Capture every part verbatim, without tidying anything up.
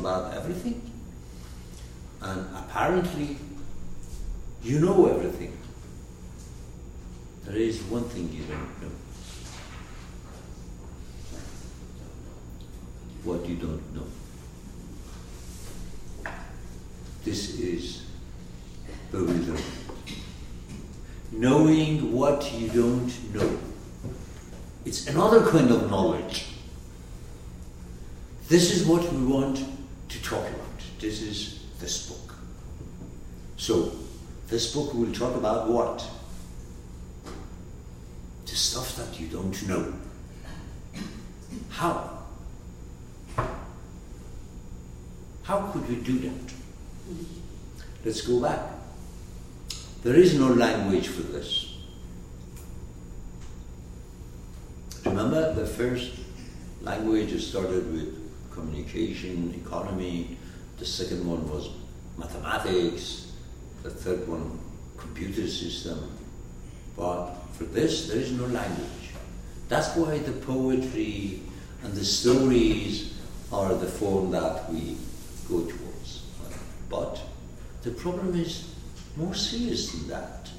about everything. And apparently, you know everything. There is one thing you don't know. What you don't know. This is bewildering. Knowing what you don't know. It's another kind of knowledge. This is what we want to talk about. This is this book. So, this book will talk about what? The stuff that you don't know. How? How could we do that? Let's go back. There is no language for this. Remember, the first language started with communication, economy. The second one was mathematics. The third one, computer system. But for this, there is no language. That's why the poetry and the stories are the form that we go towards. But the problem is more serious than that.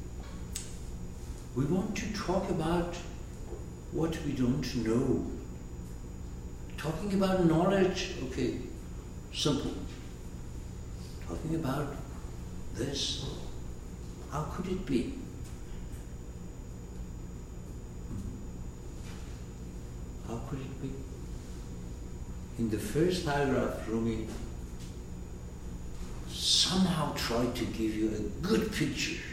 We want to talk about what we don't know. Talking about knowledge, okay, simple. Talking about this, how could it be? How could it be? In the first paragraph, Rumi somehow tried to give you a good picture.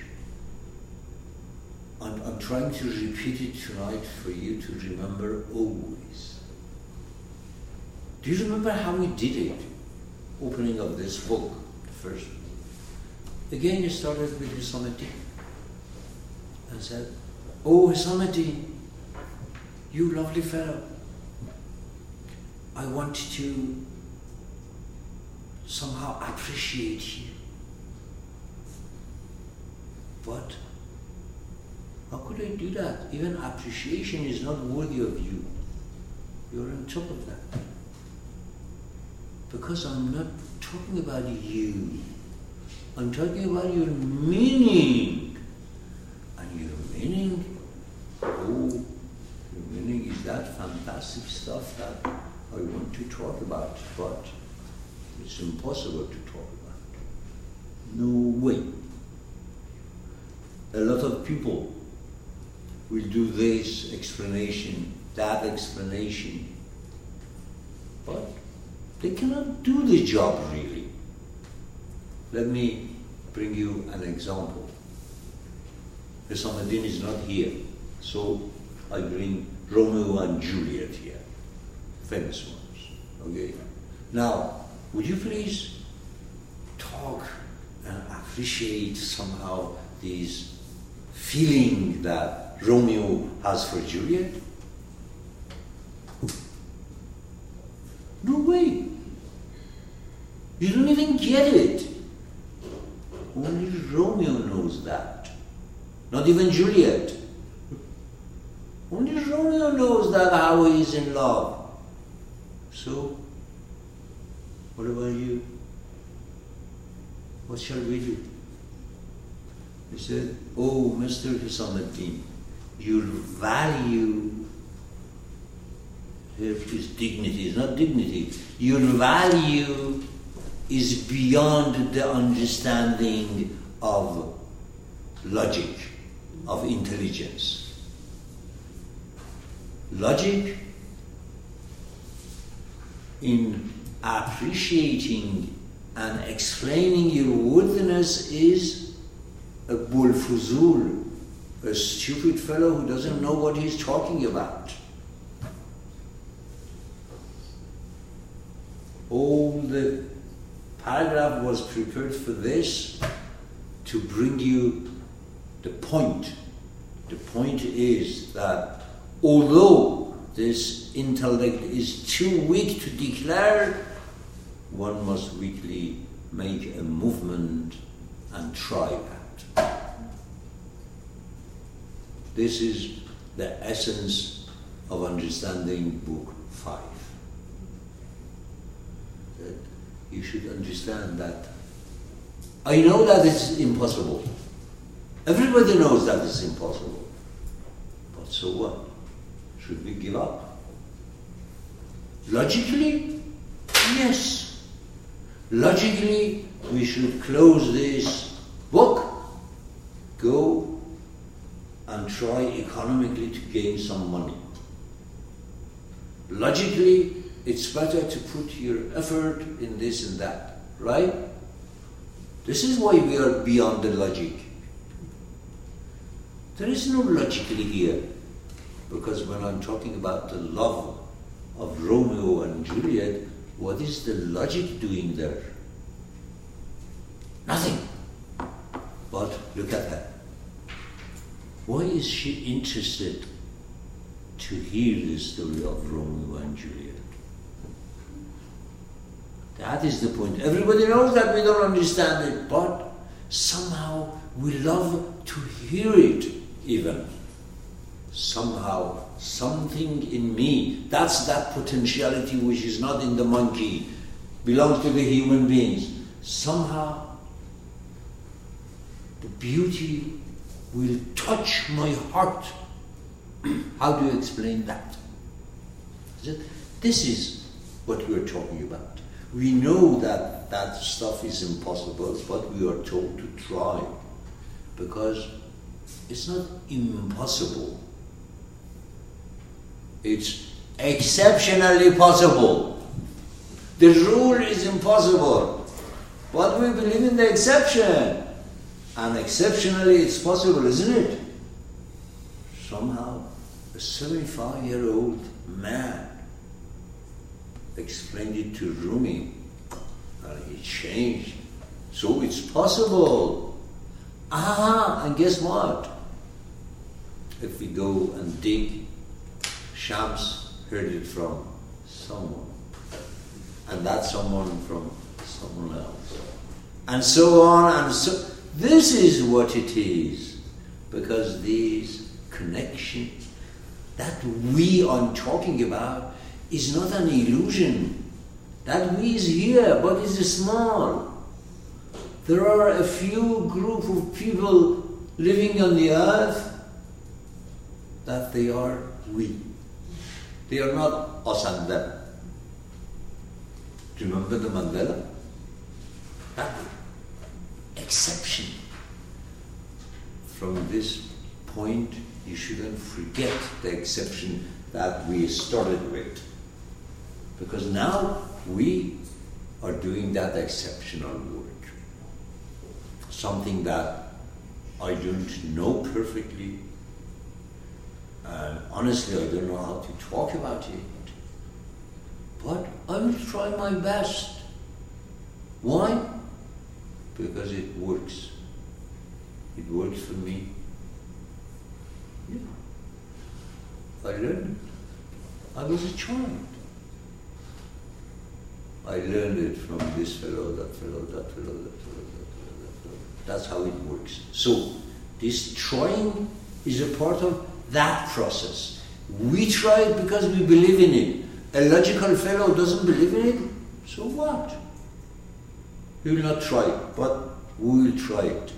I'm, I'm trying to repeat it tonight for you to remember always. Do you remember how we did it? Opening of this book, first. Again, it started with Husamuddin and said, "Oh, Husamuddin, you lovely fellow, I want to somehow appreciate you. But how could I do that? Even appreciation is not worthy of you. You're on top of that. Because I'm not talking about you. I'm talking about your meaning. And your meaning, oh, your meaning is that fantastic stuff that I want to talk about, but it's impossible to talk about. No way. A lot of people will do this explanation, that explanation, but they cannot do the job really. Let me bring you an example. Husamuddin is not here, so I bring Romeo and Juliet here, famous ones. Okay. Now, would you please talk and appreciate somehow this feeling that Romeo has for Juliet? No way. You don't even get it. Only Romeo knows that. Not even Juliet. Only Romeo knows that how he is in love. So, what about you? What shall we do? He said, "Oh, Mister Husamuddin, your value," here is dignity, it's not dignity, your value is beyond the understanding of logic, of intelligence. Logic in appreciating and explaining your worthiness is a bulfuzul, a stupid fellow who doesn't know what he's talking about. All the paragraph was prepared for this, to bring you the point. The point is that although this intellect is too weak to declare, one must weakly make a movement and try that. This is the essence of understanding Book five. That you should understand that I know that it's impossible. Everybody knows that it's impossible. But so what? Should we give up? Logically, yes. Logically, we should close this book, go and try economically to gain some money. Logically, it's better to put your effort in this and that, right? This is why we are beyond the logic. There is no logically here, because when I'm talking about the love of Romeo and Juliet, what is the logic doing there? Nothing. But look at her. Why is she interested to hear the story of Romeo and Juliet? That is the point. Everybody knows that we don't understand it, but somehow we love to hear it even. Somehow, something in me, that's that potentiality which is not in the monkey, belongs to the human beings. Somehow, the beauty will touch my heart. How do you explain that? This is what we're talking about. We know that that stuff is impossible, but we are told to try, because it's not impossible. It's exceptionally possible. The rule is impossible, but we believe in the exception. And exceptionally it's possible, isn't it? Somehow, a seventy-five-year-old man explained it to Rumi, and he changed. So it's possible. Ah, and guess what? If we go and dig, Shams heard it from someone, and that someone from someone else, and so on, and so. This is what it is, because these connections that we are talking about is not an illusion. That we is here, but it's small. There are a few group of people living on the earth that they are we. They are not us and them. Do you remember the Mandela? That exception. From this point, you shouldn't forget the exception that we started with. Because now we are doing that exceptional work. Something that I don't know perfectly. And honestly, I don't know how to talk about it. But I will try my best. Why? Because it works. It works for me. Yeah. I learned it. I was a child. I learned it from this fellow, that fellow, that fellow, that fellow, that fellow, that fellow. That's how it works. So, this trying is a part of that process. We try it because we believe in it. A logical fellow doesn't believe in it, so what? He will not try it, but we will try it.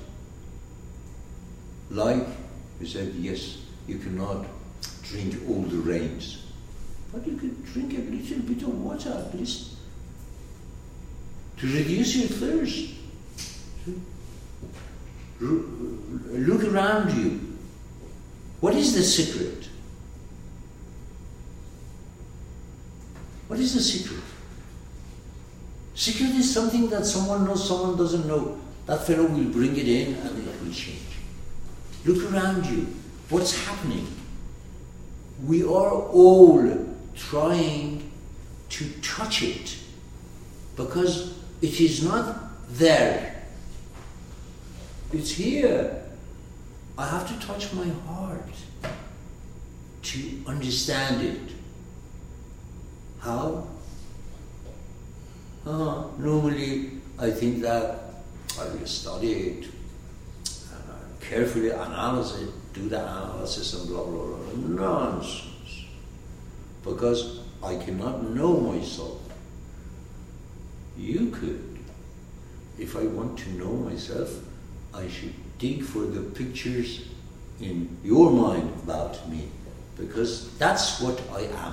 Like we said, yes, you cannot drink all the rains, but you can drink a little bit of water at least to reduce your thirst. Look around you. What is the secret? What is the secret? Secret is something that someone knows, someone doesn't know. That fellow will bring it in and it will change. Look around you. What's happening? We are all trying to touch it because it is not there. It's here. I have to touch my heart to understand it. How? Uh, normally, I think that I will study it, and I carefully analyze it, do the analysis and blah, blah, blah. Nonsense. Because I cannot know myself. You could. If I want to know myself, I should dig for the pictures in your mind about me, because that's what I am.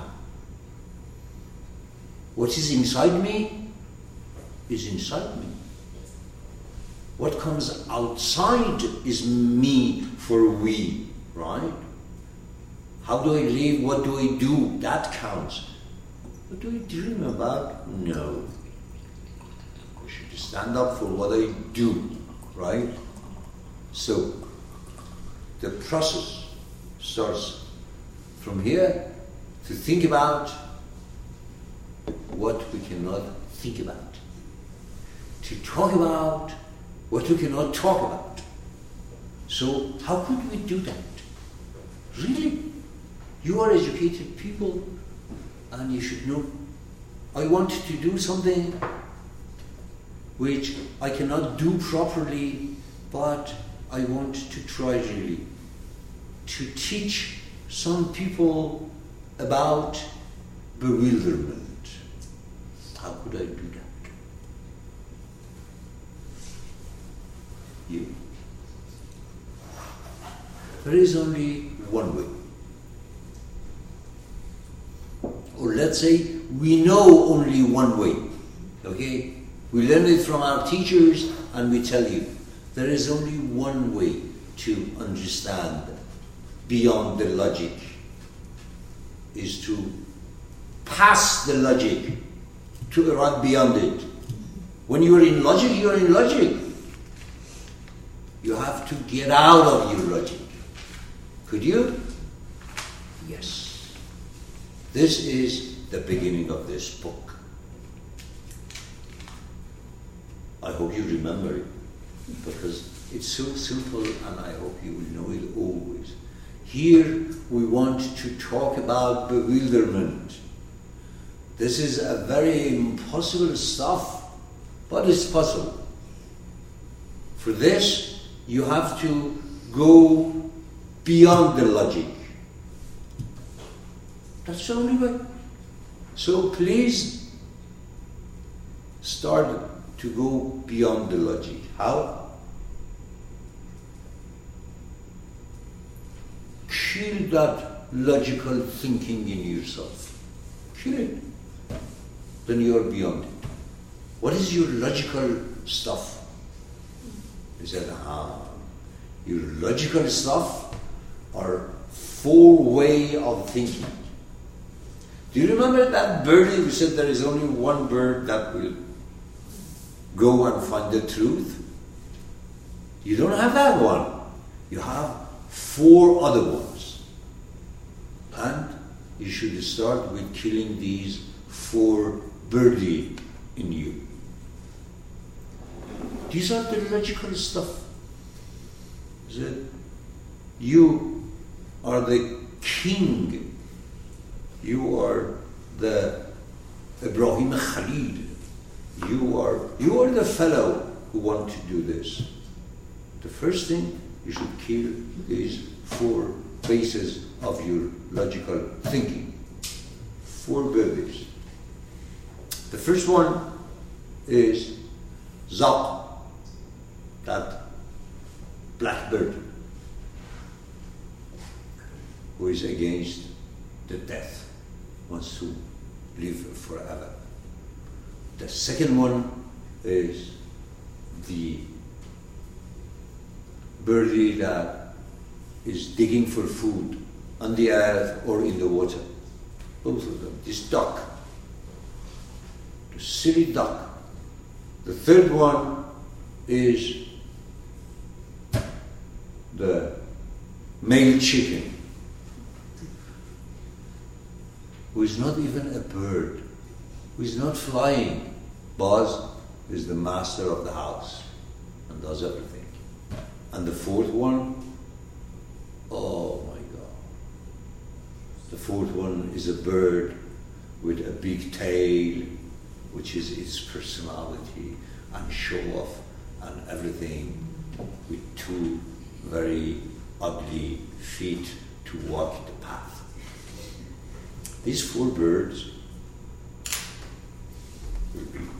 What is inside me is inside me. What comes outside is me for we, right? How do I live? What do I do? That counts. What do I dream about? No. I should stand up for what I do, right? So, the process starts from here to think about what we cannot think about, to talk about what we cannot talk about. So, how could we do that? Really? You are educated people, and you should know. I want to do something which I cannot do properly, but I want to try really to teach some people about bewilderment. How could I do that? You. There is only one way. Or let's say we know only one way. Okay? We learn it from our teachers and we tell you there is only one way to understand beyond the logic, is to pass the logic to arrive beyond it. When you are in logic, you are in logic. You have to get out of your logic. Could you? Yes. This is the beginning of this book. I hope you remember it, because it's so simple and I hope you will know it always. Here we want to talk about bewilderment. This is a very impossible stuff, but it's possible. For this, you have to go beyond the logic. That's the only way. So please start to go beyond the logic. How? Kill that logical thinking in yourself. Kill it. Then you are beyond it. What is your logical stuff? He said, ah, your logical stuff are four way of thinking. Do you remember that birdie who said there is only one bird that will go and find the truth? You don't have that one. You have four other ones. And you should start with killing these four birdie in you. These are the logical stuff. Is it? You are the king. You are the Ibrahim Khalil. You are, you are the fellow who want to do this. The first thing, you should kill these four bases of your logical thinking. Four birdies. The first one is Zaq, that blackbird who is against the death, wants to live forever. The second one is the birdie that is digging for food on the earth or in the water. Both of them. This duck, the silly duck. The third one is the male chicken, who is not even a bird, who is not flying. Buzz is the master of the house and does everything. And the fourth one, oh my God. The fourth one is a bird with a big tail, which is its personality and show off and everything, with two very ugly feet to walk the path. These four birds will be